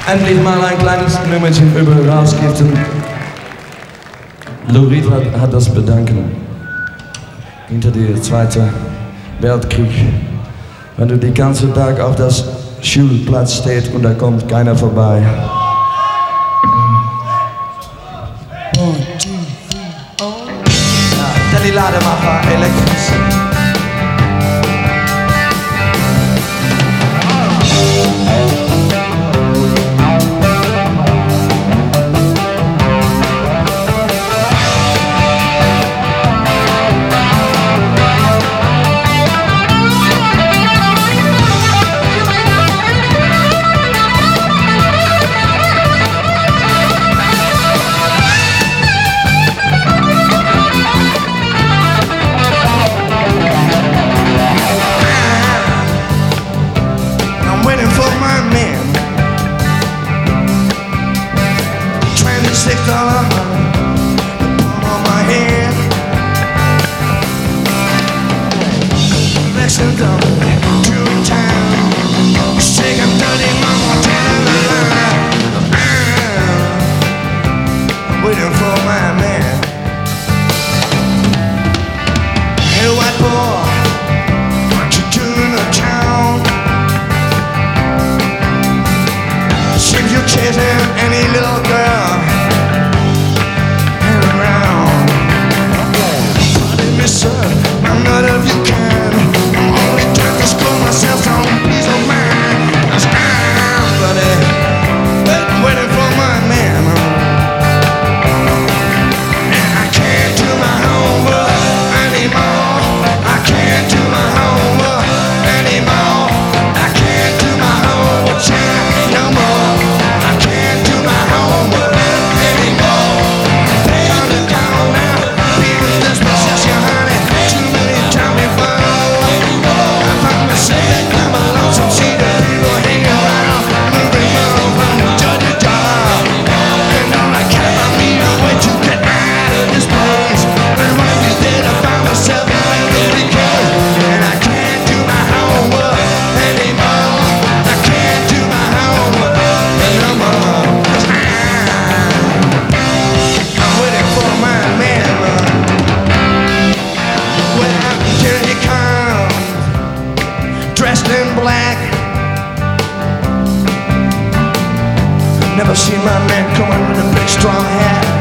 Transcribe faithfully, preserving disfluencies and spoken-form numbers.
Endlich mal ein kleines Nummerchen über rausgiften. Lou Reed hat, hat das Bedanken hinter dem Zweiten Weltkrieg. Wenn du den ganzen Tag auf das Schulplatz stehst und da kommt keiner vorbei. Ja, die Lademacher elektrisch. Six dollar on my head, Lexington to town, sick and dirty, mama telling the lie. I'm waiting for my man. Hey, white boy, what you doing in town? Seems you're chasing any little girl. I'm not of you kind. I'm only trying to score myself on a piece of mind. Cause I'm bloody, but waiting for my man. And I can't do my homework anymore. I can't do my homework anymore. I can't do my homework no more. I can't do my homework anymore. Pay on the down now. People just possession, honey. Dressed in black. Never seen my man coming with a big strong hat.